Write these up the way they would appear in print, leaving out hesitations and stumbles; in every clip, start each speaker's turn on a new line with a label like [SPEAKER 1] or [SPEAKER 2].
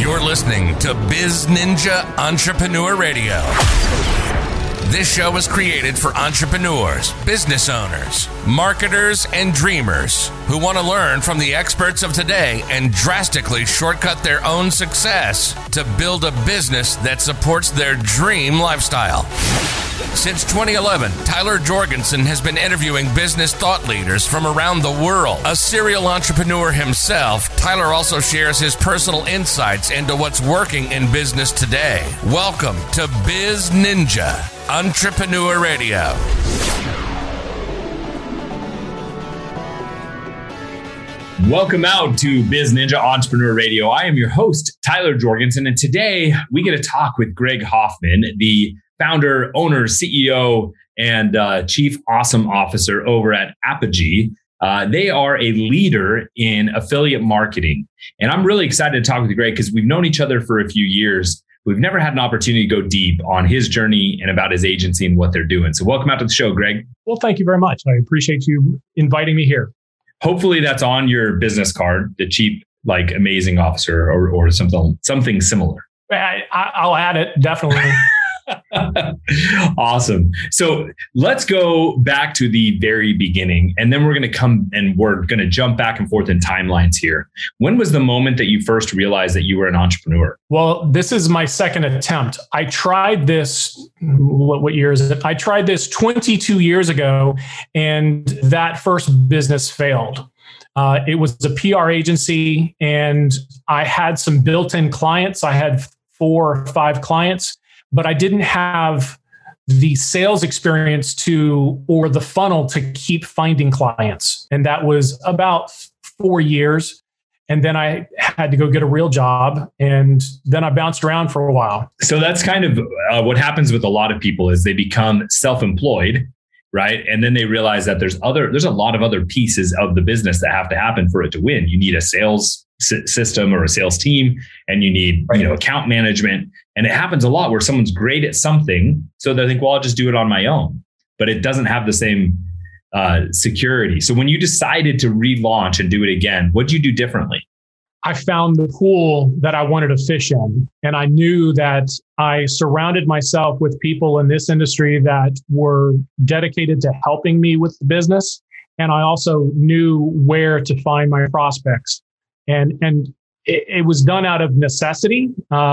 [SPEAKER 1] You're listening to Biz Ninja Entrepreneur Radio. This show is created for entrepreneurs, business owners, marketers, and dreamers who want to learn from the experts of today and drastically shortcut their own success to build a business that supports their dream lifestyle. Since 2011, Tyler Jorgensen has been interviewing business thought leaders from around the world. A serial entrepreneur himself, Tyler also shares his personal insights into what's working in business today. Welcome to Biz Ninja Entrepreneur Radio.
[SPEAKER 2] Welcome out to Biz Ninja Entrepreneur Radio. I am your host, Tyler Jorgensen, and today we get to talk with Greg Hoffman, the founder, owner, CEO, and Chief Awesome Officer over at Apogee. They are a leader in affiliate marketing. And I'm really excited to talk with Greg because we've known each other for a few years. We've never had an opportunity to go deep on his journey and about his agency and what they're doing. So welcome out to the show, Greg.
[SPEAKER 3] Well, thank you very much. I appreciate you inviting me here.
[SPEAKER 2] Hopefully that's on your business card, the Chief Amazing Officer or something similar.
[SPEAKER 3] I'll add it, definitely.
[SPEAKER 2] Awesome. So let's go back to the very beginning, and then we're going to jump back and forth in timelines here. When was the moment that you first realized that you were an entrepreneur?
[SPEAKER 3] Well, this is my second attempt. I tried this, what year is it? I tried this 22 years ago, and that first business failed. It was a PR agency, and I had some built-in clients. I had 4 or 5 clients, but I didn't have the sales experience or the funnel to keep finding clients. And that was about 4 years. And then I had to go get a real job. And then I bounced around for a while.
[SPEAKER 2] So that's kind of what happens with a lot of people is they become self-employed, right? And then they realize that there's a lot of other pieces of the business that have to happen for it to win. You need a sales system or a sales team, and you need, account management. And it happens a lot where someone's great at something. So they think, well, I'll just do it on my own, but it doesn't have the same security. So when you decided to relaunch and do it again, what did you do differently?
[SPEAKER 3] I found the pool that I wanted to fish in. And I knew that I surrounded myself with people in this industry that were dedicated to helping me with the business. And I also knew where to find my prospects. And it was done out of necessity,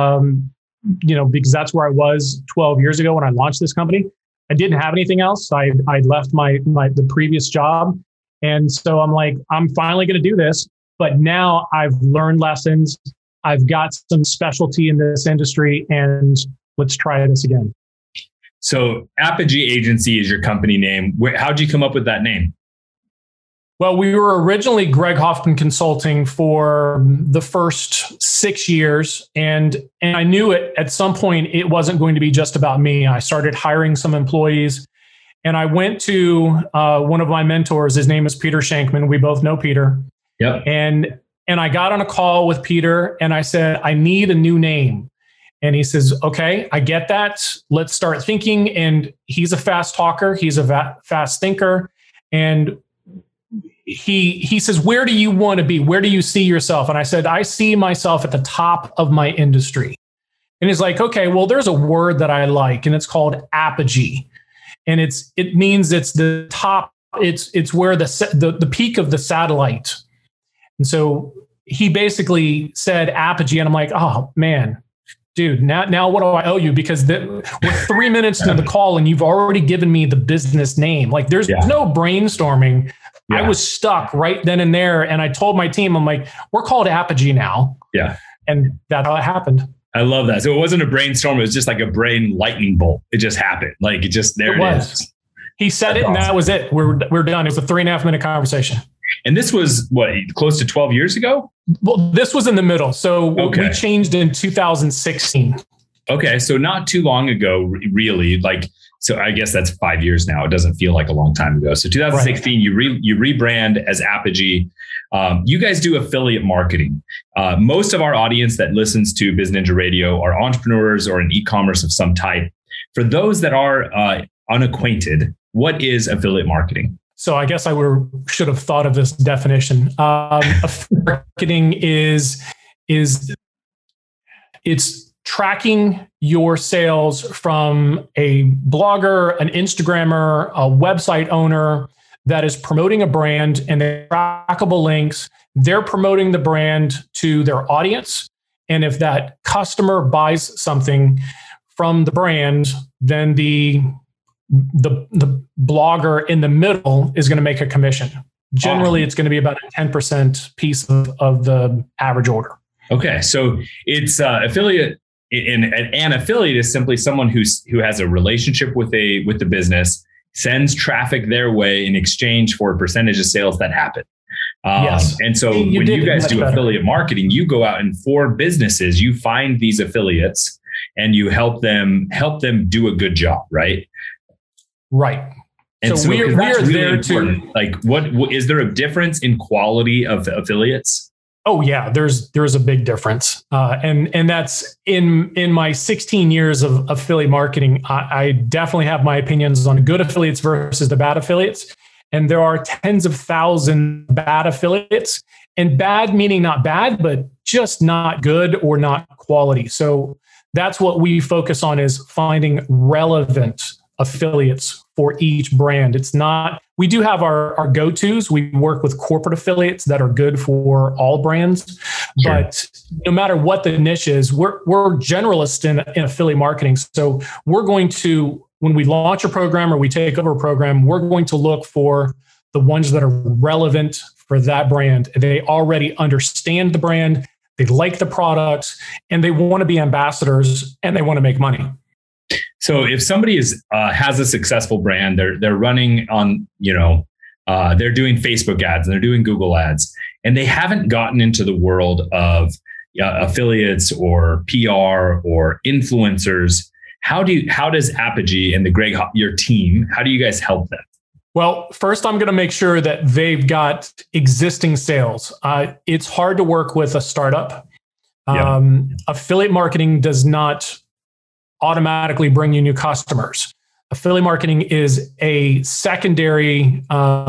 [SPEAKER 3] because that's where I was 12 years ago when I launched this company. I didn't have anything else. I left the previous job. And so I'm like, I'm finally going to do this. But now I've learned lessons. I've got some specialty in this industry, and let's try this again.
[SPEAKER 2] So Apogee Agency is your company name. How'd you come up with that name?
[SPEAKER 3] Well, we were originally Greg Hoffman Consulting for the first 6 years. And I knew at some point it wasn't going to be just about me. I started hiring some employees, and I went to one of my mentors. His name is Peter Shankman. We both know Peter.
[SPEAKER 2] Yep.
[SPEAKER 3] And I got on a call with Peter and I said, I need a new name. And he says, okay, I get that. Let's start thinking. And he's a fast talker. He's a fast thinker. And he says, where do you want to be? Where do you see yourself? And I said, I see myself at the top of my industry. And he's like, okay, well, there's a word that I like, and it's called apogee. And it means it's the top. It's where the peak of the satellite. And so he basically said apogee, and I'm like, oh man, dude, now what do I owe you? Because we're 3 minutes into the call and you've already given me the business name. Like there's no brainstorming. Yeah. I was stuck right then and there. And I told my team, I'm like, we're called Apogee now.
[SPEAKER 2] Yeah.
[SPEAKER 3] And that's how it happened.
[SPEAKER 2] I love that. So it wasn't a brainstorm. It was just like a brain lightning bolt. It just happened. Like it is.
[SPEAKER 3] He said it, and that was it. We're done. It was a 3.5 minute conversation.
[SPEAKER 2] And this was close to 12 years ago?
[SPEAKER 3] Well, this was in the middle. So we changed in 2016.
[SPEAKER 2] Okay. So not too long ago, really. So I guess that's 5 years now. It doesn't feel like a long time ago. So 2016, right. you rebrand as Apogee. You guys do affiliate marketing. Most of our audience that listens to Biz Ninja Radio are entrepreneurs or in e-commerce of some type. For those that are unacquainted, what is affiliate marketing?
[SPEAKER 3] So I guess I should have thought of this definition. Affiliate marketing is it's tracking your sales from a blogger, an Instagrammer, a website owner that is promoting a brand, and they're trackable links. They're promoting the brand to their audience. And if that customer buys something from the brand, then the blogger in the middle is going to make a commission. Generally, It's going to be about a 10% piece of the average order.
[SPEAKER 2] Okay. So it's affiliate. An affiliate is simply someone who has a relationship with the business, sends traffic their way in exchange for a percentage of sales that happen.
[SPEAKER 3] Yes.
[SPEAKER 2] And so when you guys do affiliate marketing, you go out and for businesses, you find these affiliates and you help them do a good job, right?
[SPEAKER 3] Right.
[SPEAKER 2] And
[SPEAKER 3] so we're
[SPEAKER 2] really
[SPEAKER 3] there
[SPEAKER 2] important.
[SPEAKER 3] to
[SPEAKER 2] like, what is there a difference in quality of the affiliates?
[SPEAKER 3] Oh yeah, there's a big difference, and that's in my 16 years of affiliate marketing. I definitely have my opinions on good affiliates versus the bad affiliates, and there are tens of thousands of bad affiliates, and bad meaning not bad, but just not good or not quality. So that's what we focus on, is finding relevant affiliates for each brand. It's not, we do have our go-tos. We work with corporate affiliates that are good for all brands,
[SPEAKER 2] Sure.
[SPEAKER 3] But no matter what the niche is, we're generalists in affiliate marketing. So we're going to, when we launch a program or we take over a program, we're going to look for the ones that are relevant for that brand. They already understand the brand, they like the products, and they want to be ambassadors, and they want to make money.
[SPEAKER 2] So if somebody has a successful brand, they're running on, they're doing Facebook ads and they're doing Google ads, and they haven't gotten into the world of affiliates or PR or influencers, how does Apogee and your team, how do you guys help them?
[SPEAKER 3] Well, first, I'm going to make sure that they've got existing sales. It's hard to work with a startup.
[SPEAKER 2] Yep.
[SPEAKER 3] Affiliate marketing does not automatically bring you new customers. Affiliate marketing is a secondary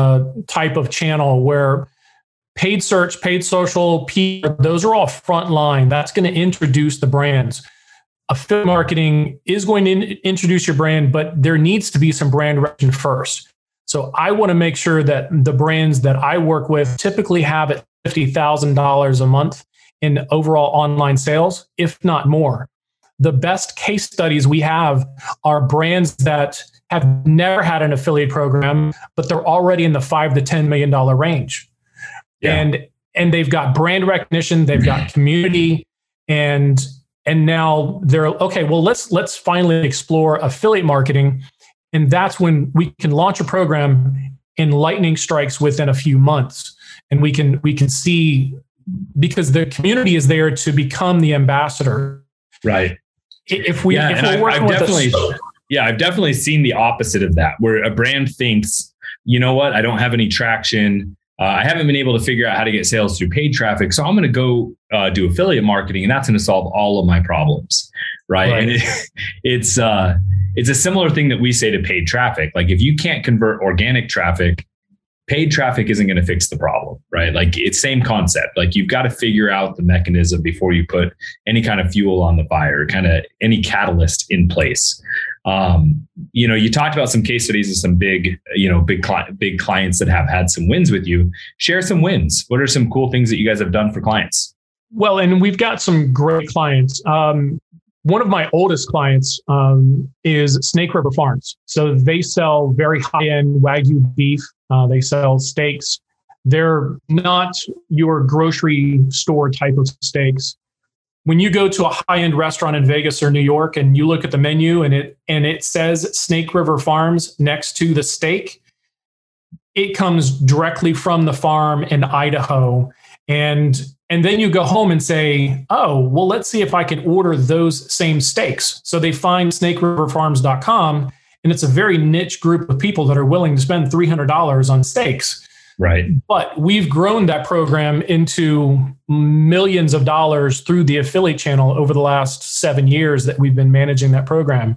[SPEAKER 3] type of channel where paid search, paid social, PR, those are all front line. That's going to introduce the brands. Affiliate marketing is going to introduce your brand, but there needs to be some brand recognition first. So I want to make sure that the brands that I work with typically have at $50,000 a month in overall online sales, if not more. The best case studies we have are brands that have never had an affiliate program, but they're already in the $5 to $10 million range. Yeah. And they've got brand recognition, they've got community, and now they're okay, well, let's finally explore affiliate marketing. And that's when we can launch a program in lightning strikes within a few months. And we can see, because the community is there to become the ambassador.
[SPEAKER 2] Right.
[SPEAKER 3] I've
[SPEAKER 2] definitely seen the opposite of that, where a brand thinks, you know what, I don't have any traction. I haven't been able to figure out how to get sales through paid traffic. So I'm going to go do affiliate marketing, and that's going to solve all of my problems. Right. And it's a similar thing that we say to paid traffic. Like, if you can't convert organic traffic, paid traffic isn't going to fix the problem, right? Like, it's same concept. Like, you've got to figure out the mechanism before you put any kind of fuel on the fire, kind of any catalyst in place. You talked about some case studies of some big clients that have had some wins with you. Share some wins. What are some cool things that you guys have done for clients?
[SPEAKER 3] Well, and we've got some great clients. One of my oldest clients is Snake River Farms. So they sell very high-end Wagyu beef. They sell steaks. They're not your grocery store type of steaks. When you go to a high-end restaurant in Vegas or New York and you look at the menu and it says Snake River Farms next to the steak, it comes directly from the farm in Idaho. And then you go home and say, oh, well, let's see if I can order those same steaks. So they find snakeriverfarms.com, and it's a very niche group of people that are willing to spend $300 on steaks.
[SPEAKER 2] Right.
[SPEAKER 3] But we've grown that program into millions of dollars through the affiliate channel over the last 7 years that we've been managing that program.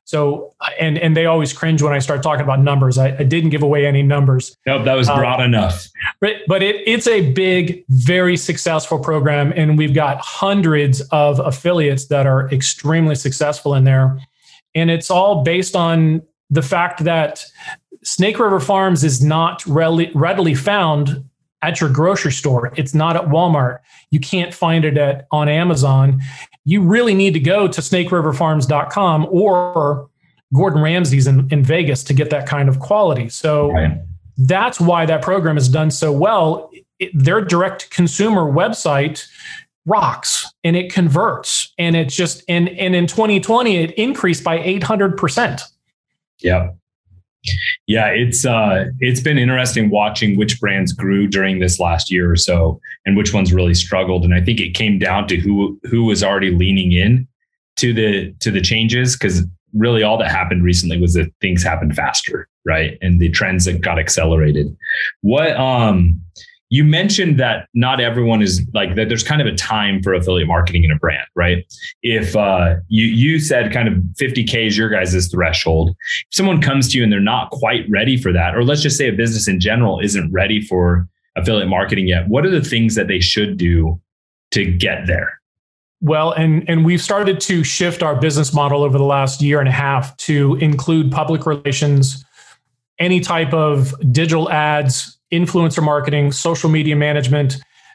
[SPEAKER 3] So, and they always cringe when I start talking about numbers. I didn't give away any numbers.
[SPEAKER 2] Nope, that was broad enough.
[SPEAKER 3] But it's a big, very successful program. And we've got hundreds of affiliates that are extremely successful in there. And it's all based on the fact that Snake River Farms is not readily found at your grocery store. It's not at Walmart. You can't find it on Amazon. You really need to go to snakeriverfarms.com or Gordon Ramsay's in Vegas to get that kind of quality. So that's why that program is done so well. Their direct consumer website rocks and it converts. And it's just, and in 2020, it increased by 800%.
[SPEAKER 2] Yep. Yeah, it's been interesting watching which brands grew during this last year or so and which ones really struggled. And I think it came down to who was already leaning in to the changes, because really all that happened recently was that things happened faster, right? And the trends that got accelerated. What you mentioned that not everyone is like that. There's kind of a time for affiliate marketing in a brand, right? If you said kind of 50K is your guys' threshold. If someone comes to you and they're not quite ready for that, or let's just say a business in general isn't ready for affiliate marketing yet, what are the things that they should do to get there?
[SPEAKER 3] Well, and we've started to shift our business model over the last year and a half to include public relations, any type of digital ads, influencer marketing, social media management.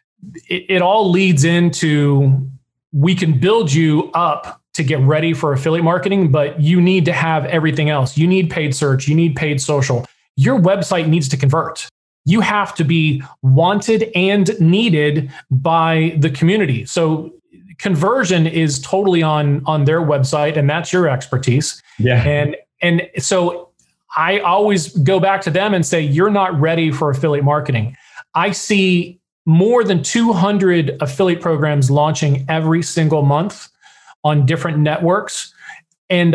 [SPEAKER 3] It all leads into, we can build you up to get ready for affiliate marketing, but you need to have everything else. You need paid search, you need paid social. Your website needs to convert. You have to be wanted and needed by the community. So conversion is totally on their website, and that's your expertise.
[SPEAKER 2] Yeah.
[SPEAKER 3] And so I always go back to them and say, you're not ready for affiliate marketing. I see more than 200 affiliate programs launching every single month on different networks, and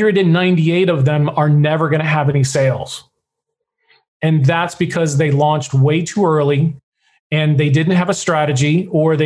[SPEAKER 3] 198 of them are never going to have any sales. And that's because they launched way too early and they didn't have a strategy, or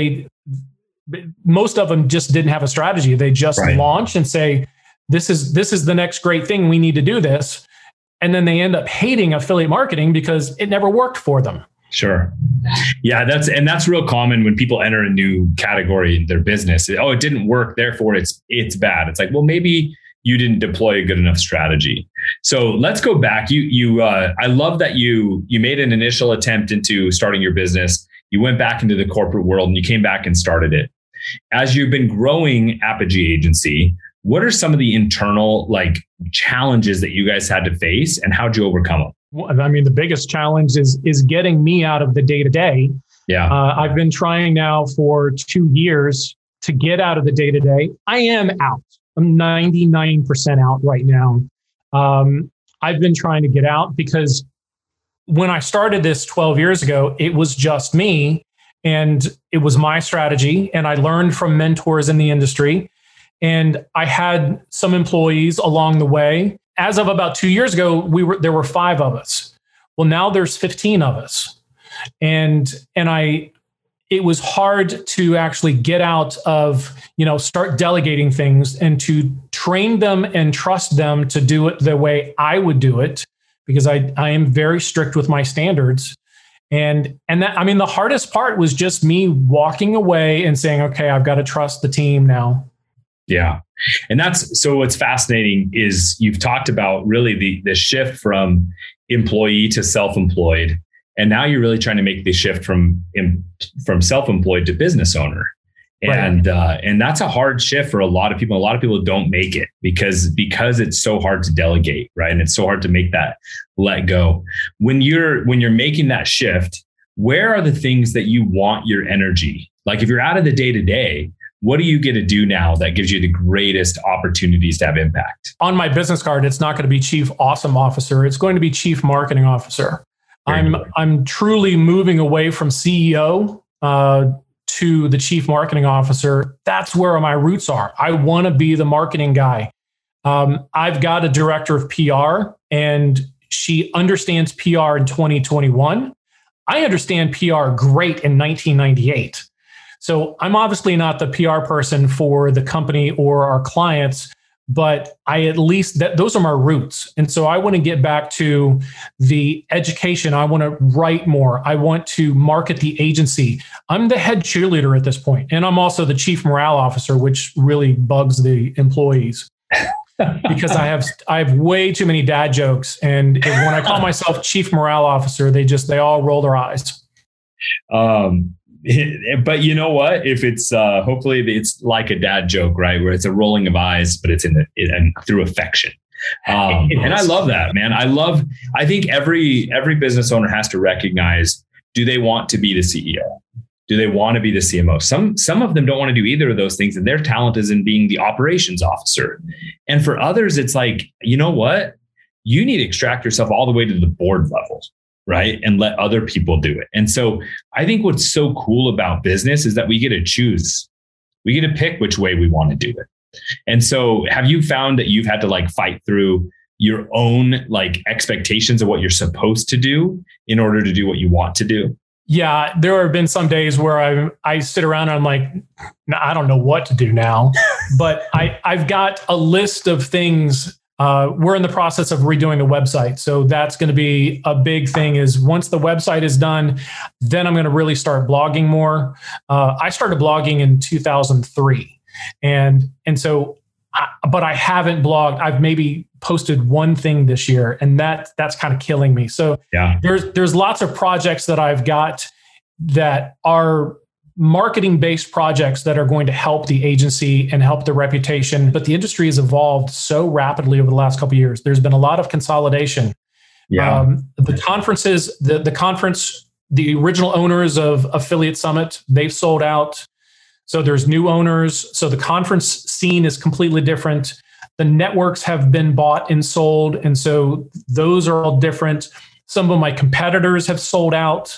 [SPEAKER 3] most of them just didn't have a strategy. They just launch and say, this is the next great thing. We need to do this. And then they end up hating affiliate marketing because it never worked for them.
[SPEAKER 2] Sure. Yeah, that's real common when people enter a new category in their business. Oh, it didn't work, therefore it's bad. It's like, well, maybe you didn't deploy a good enough strategy. So let's go back. I love that you made an initial attempt into starting your business. You went back into the corporate world and you came back and started it. As you've been growing Apogee Agency, what are some of the internal challenges that you guys had to face, and how'd you overcome them?
[SPEAKER 3] Well, I mean, the biggest challenge is getting me out of the day-to-day.
[SPEAKER 2] Yeah. I've
[SPEAKER 3] been trying now for 2 years to get out of the day-to-day. I am out. I'm 99% out right now. I've been trying to get out because when I started this 12 years ago, it was just me and it was my strategy. And I learned from mentors in the industry. And I had some employees along the way. As of about 2 years ago, there were 5 of us. Well, now there's 15 of us. And it was hard to actually get out of, start delegating things and to train them and trust them to do it the way I would do it, because I am very strict with my standards. And that, I mean, the hardest part was just me walking away and saying, okay, I've got to trust the team now.
[SPEAKER 2] Yeah. And so what's fascinating is you've talked about really the shift from employee to self-employed. And now you're really trying to make the shift from self-employed to business owner. And that's a hard shift for a lot of people. A lot of people don't make it because it's so hard to delegate, right? And it's so hard to make that let go. When you're making that shift, where are the things that you want your energy? Like if you're out of the day-to-day, what do you get to do now that gives you the greatest opportunities to have impact?
[SPEAKER 3] On my business card, it's not going to be Chief Awesome Officer. It's going to be Chief Marketing Officer. I'm truly moving away from CEO to the Chief Marketing Officer. That's where my roots are. I want to be the marketing guy. I've got a director of PR, and she understands PR in 2021. I understand PR great in 1998. So I'm obviously not the PR person for the company or our clients, but I at least those are my roots. And so I want to get back to the education. I want to write more. I want to market the agency. I'm the head cheerleader at this point, and I'm also the chief morale officer, which really bugs the employees. Because I have way too many dad jokes, and when I call myself chief morale officer, they all roll their eyes.
[SPEAKER 2] But you know what? If it's hopefully it's like a dad joke, right? Where it's a rolling of eyes, but it's and through affection. And I love that, man. I think every business owner has to recognize: do they want to be the CEO? Do they want to be the CMO? Some of them don't want to do either of those things, and their talent is in being the operations officer. And for others, it's like, you know what? You need to extract yourself all the way to the board level, right? And let other people do it. And so I think what's so cool about business is that we get to choose. We get to pick which way we want to do it. And so have you found that you've had to like fight through your own like expectations of what you're supposed to do in order to do what you want to do?
[SPEAKER 3] Yeah, there have been some days where I sit around and I'm like, I don't know what to do now, but I've got a list of things. We're in the process of redoing the website. So that's going to be a big thing. Is once the website is done, then I'm going to really start blogging more. I started blogging in 2003. And so, but I haven't blogged. I've maybe posted one thing this year, and that's kind of killing me. So yeah, there's lots of projects that I've got that are marketing-based projects that are going to help the agency and help the reputation. But the industry has evolved so rapidly over the last couple of years. There's been a lot of consolidation. Yeah. The conferences, the conference, the original owners of Affiliate Summit, they've sold out. So there's new owners. So the conference scene is completely different. The networks have been bought and sold. And so those are all different. Some of my competitors have sold out.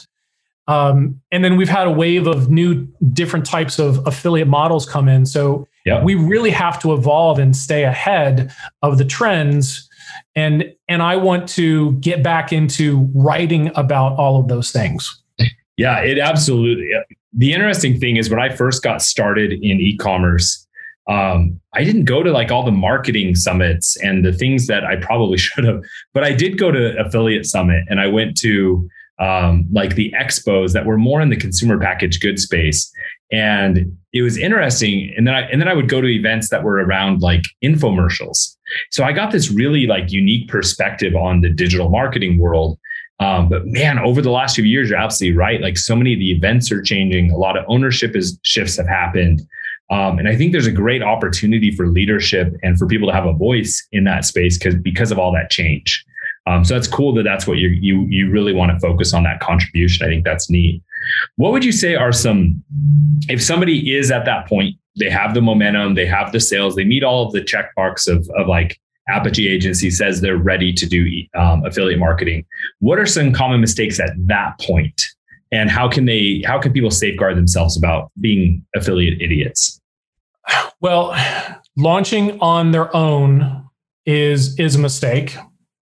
[SPEAKER 3] And then we've had a wave of new different types of affiliate models come in. So we really have to evolve and stay ahead of the trends. And I want to get back into writing about all of those things.
[SPEAKER 2] Yeah, it absolutely. The interesting thing is when I first got started in e-commerce, I didn't go to like all the marketing summits and the things that I probably should have, but I did go to Affiliate Summit, and I went to like the expos that were more in the consumer packaged goods space. And it was interesting. And then I would go to events that were around like infomercials. So I got this really like unique perspective on the digital marketing world. But man, over the last few years, you're absolutely right. Like so many of the events are changing. A lot of ownership shifts have happened. And I think there's a great opportunity for leadership and for people to have a voice in that space because of all that change. So that's cool that's what you really want to focus on, that contribution. I think that's neat. What would you say are if somebody is at that point, they have the momentum, they have the sales, they meet all of the check marks of like Apogee Agency says they're ready to do affiliate marketing. What are some common mistakes at that point? And how can people safeguard themselves about being affiliate idiots?
[SPEAKER 3] Well, launching on their own is a mistake.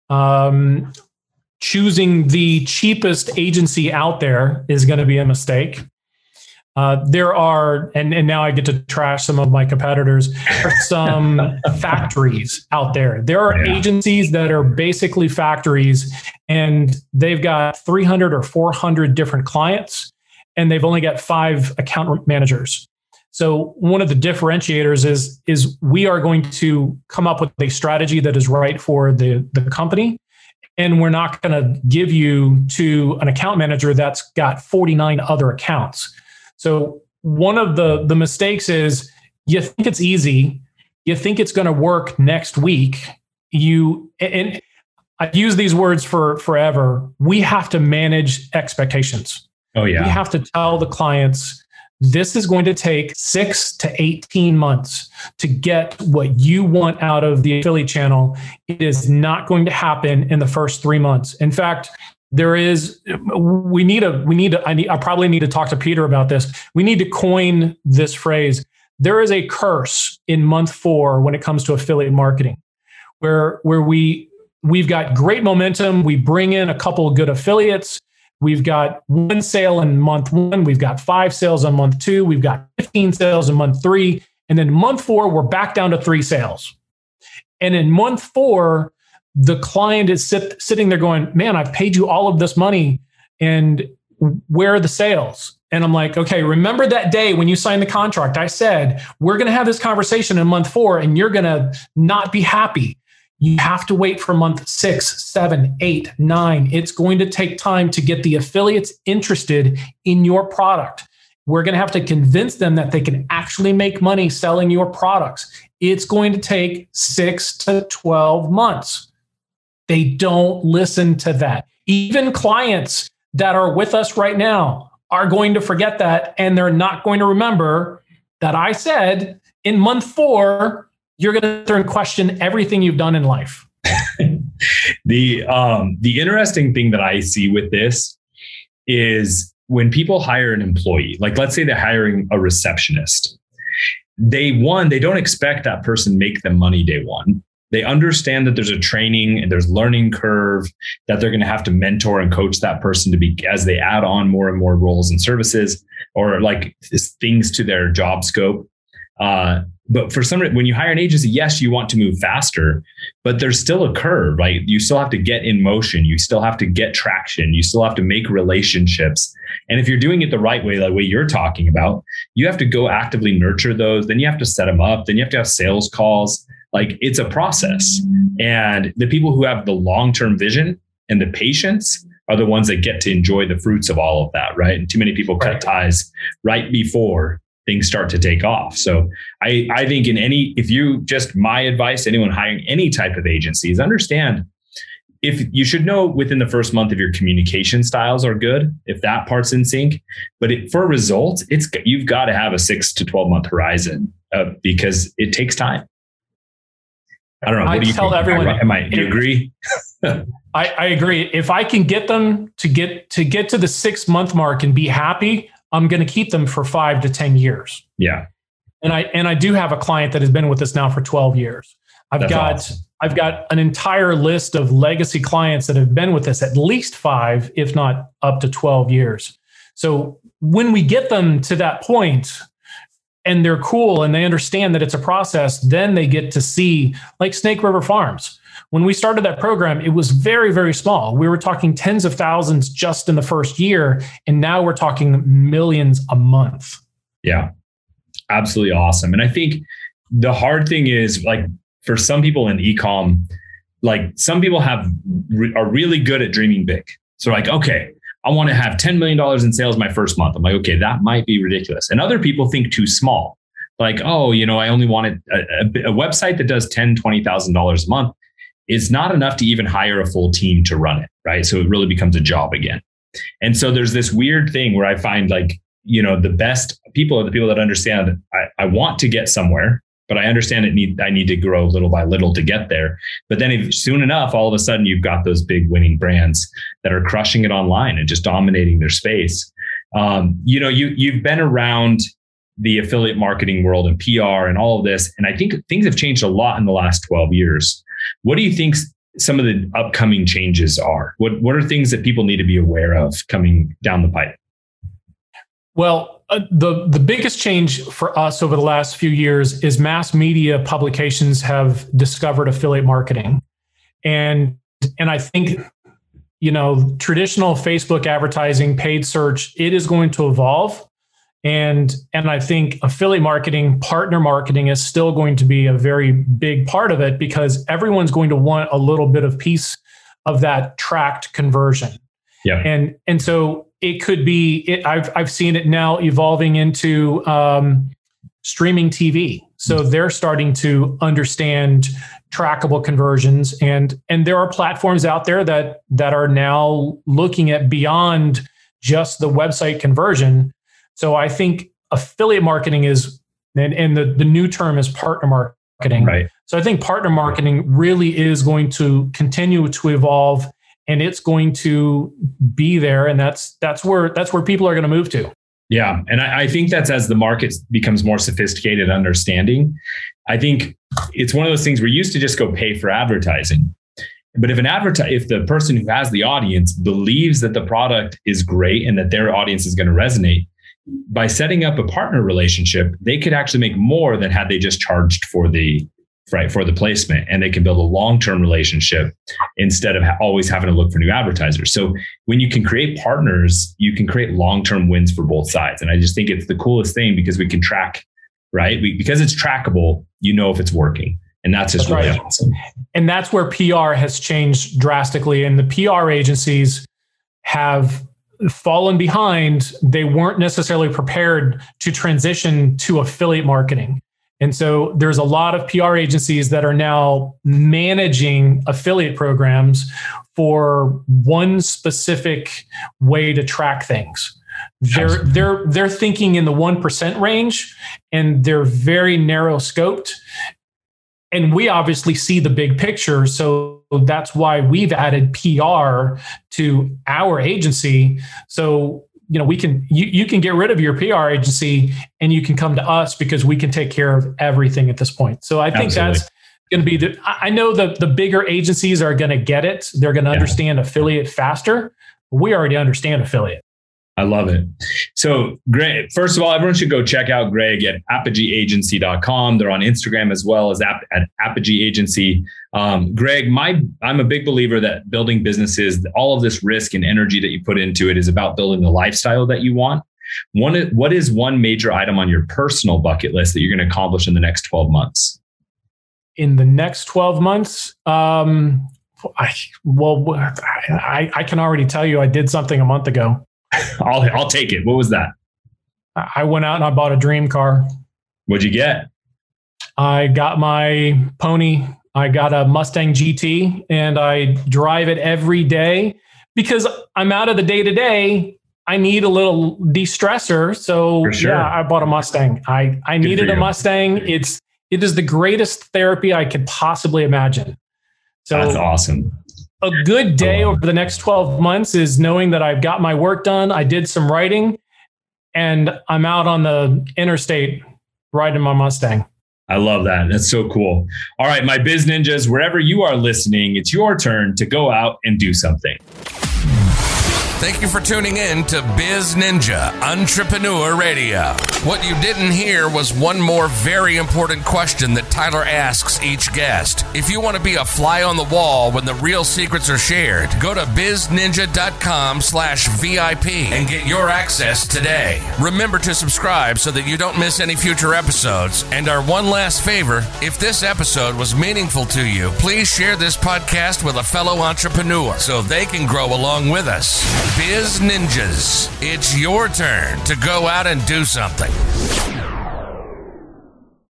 [SPEAKER 3] Choosing the cheapest agency out there is going to be a mistake. There are, and now I get to trash some of my competitors, there are some factories out there. There are agencies that are basically factories, and they've got 300 or 400 different clients, and they've only got 5 account managers. So one of the differentiators is we are going to come up with a strategy that is right for the company. And we're not going to give you to an account manager that's got 49 other accounts. So one of the mistakes is you think it's easy. You think it's going to work next week. And I've used these words for forever. We have to manage expectations. Oh yeah. We have to tell the clients, this is going to take 6 to 18 months to get what you want out of the affiliate channel. It is not going to happen in the first 3 months. In fact, I probably need to talk to Peter about this. We need to coin this phrase. There is a curse in month 4 when it comes to affiliate marketing, where we've got great momentum. We bring in a couple of good affiliates. We've got 1 sale in month 1. We've got 5 sales on month 2. We've got 15 sales in month 3. And then month 4, we're back down to 3 sales. And in month 4, the client is sitting there going, man, I've paid you all of this money and where are the sales? And I'm like, okay, remember that day when you signed the contract, I said, we're going to have this conversation in month 4 and you're going to not be happy. You have to wait for month 6, 7, 8, 9. It's going to take time to get the affiliates interested in your product. We're going to have to convince them that they can actually make money selling your products. It's going to take 6 to 12 months. They don't listen to that. Even clients that are with us right now are going to forget that, and they're not going to remember that I said in month 4, you're going to turn and question everything you've done in life.
[SPEAKER 2] The interesting thing that I see with this is when people hire an employee, like let's say they're hiring a receptionist, day one, they don't expect that person make them money day one. They understand that there's a training and there's learning curve that they're going to have to mentor and coach that person to be as they add on more and more roles and services or like things to their job scope. But for some reason, when you hire an agency, yes, you want to move faster, but there's still a curve, right? You still have to get in motion. You still have to get traction. You still have to make relationships. And if you're doing it the right way, like the way you're talking about, you have to go actively nurture those. Then you have to set them up. Then you have to have sales calls. Like it's a process. And the people who have the long-term vision and the patience are the ones that get to enjoy the fruits of all of that, right? And too many people cut ties right before things start to take off. So I think if you just my advice to anyone hiring any type of agency is understand if you should know within the first month if your communication styles are good, if that part's in sync. But for results, you've got to have a 6 to 12 month horizon because it takes time. I don't know. What do you tell think? Everyone? Do you agree?
[SPEAKER 3] I agree. If I can get them to get to the 6 month mark and be happy, I'm going to keep them for 5 to 10 years.
[SPEAKER 2] Yeah.
[SPEAKER 3] And I do have a client that has been with us now for 12 years. I've got an entire list of legacy clients that have been with us at least 5, if not up to 12 years. So when we get them to that point and they're cool and they understand that it's a process, then they get to see like Snake River Farms. When we started that program, it was very, very small. We were talking tens of thousands just in the first year. And now we're talking millions a month.
[SPEAKER 2] Yeah, absolutely awesome. And I think the hard thing is like for some people in e-com, like some people are really good at dreaming big. So like, okay, I want to have $10 million in sales my first month. I'm like, okay, that might be ridiculous. And other people think too small. Like, oh, I only wanted a website that does $10,000, $20,000 a month. It's not enough to even hire a full team to run it, right? So it really becomes a job again. And so there's this weird thing where I find like, the best people are the people that understand I want to get somewhere, but I understand I need to grow little by little to get there. But then soon enough, all of a sudden you've got those big winning brands that are crushing it online and just dominating their space. You've been around the affiliate marketing world and PR and all of this. And I think things have changed a lot in the last 12 years. What do you think some of the upcoming changes are? What are things that people need to be aware of coming down the pipe?
[SPEAKER 3] Well, the biggest change for us over the last few years is mass media publications have discovered affiliate marketing. And I think, traditional Facebook advertising, paid search, it is going to evolve. And I think affiliate marketing, partner marketing is still going to be a very big part of it because everyone's going to want a little bit of piece of that tracked conversion.
[SPEAKER 2] Yeah.
[SPEAKER 3] And so it could be, I've seen it now evolving into streaming TV. So they're starting to understand trackable conversions. And there are platforms out there that are now looking at beyond just the website conversion. So I think affiliate marketing is, and the new term is partner marketing.
[SPEAKER 2] Right.
[SPEAKER 3] So I think partner marketing really is going to continue to evolve, and it's going to be there. And that's where people are going to move to.
[SPEAKER 2] Yeah. And I think that's as the market becomes more sophisticated understanding. I think it's one of those things where you used to just go pay for advertising. But if the person who has the audience believes that the product is great and that their audience is going to resonate, by setting up a partner relationship, they could actually make more than had they just charged for the right, for the placement, and they can build a long-term relationship instead of always having to look for new advertisers. So when you can create partners, you can create long-term wins for both sides. And I just think it's the coolest thing because we can track, right? Because it's trackable, you know if it's working. And that's just really awesome.
[SPEAKER 3] And that's where PR has changed drastically. And the PR agencies have fallen behind. They weren't necessarily prepared to transition to affiliate marketing. And so there's a lot of PR agencies that are now managing affiliate programs for one specific way to track things. They're thinking in the 1% range, and they're very narrow scoped. And we obviously see the big picture. So that's why we've added PR to our agency. So, you know, you can get rid of your PR agency and you can come to us because we can take care of everything at this point. So I think that's going to be I know the bigger agencies are going to get it. They're going to understand affiliate faster. We already understand affiliate.
[SPEAKER 2] I love it. So Greg, first of all, everyone should go check out Greg at apogeeagency.com. They're on Instagram as well as at Apogee Agency. Greg, I'm a big believer that building businesses, all of this risk and energy that you put into it is about building the lifestyle that you want. What is one major item on your personal bucket list that you're going to accomplish in the next 12 months?
[SPEAKER 3] In the next 12 months, I can already tell you I did something a month ago.
[SPEAKER 2] I'll take it. What was that?
[SPEAKER 3] I went out and I bought a dream car.
[SPEAKER 2] What'd you get?
[SPEAKER 3] I got my pony. I got a Mustang GT and I drive it every day because I'm out of the day-to-day. I need a little de-stressor. So I bought a Mustang. I needed a Mustang. It is the greatest therapy I could possibly imagine. So
[SPEAKER 2] that's awesome.
[SPEAKER 3] A good day over the next 12 months is knowing that I've got my work done. I did some writing and I'm out on the interstate riding my Mustang.
[SPEAKER 2] I love that. That's so cool. All right, my Biz Ninjas, wherever you are listening, it's your turn to go out and do something.
[SPEAKER 1] Thank you for tuning in to Biz Ninja Entrepreneur Radio. What you didn't hear was one more very important question that Tyler asks each guest. If you want to be a fly on the wall when the real secrets are shared, go to bizninja.com/VIP and get your access today. Remember to subscribe so that you don't miss any future episodes. And our one last favor, if this episode was meaningful to you, please share this podcast with a fellow entrepreneur so they can grow along with us. Biz Ninjas, it's your turn to go out and do something.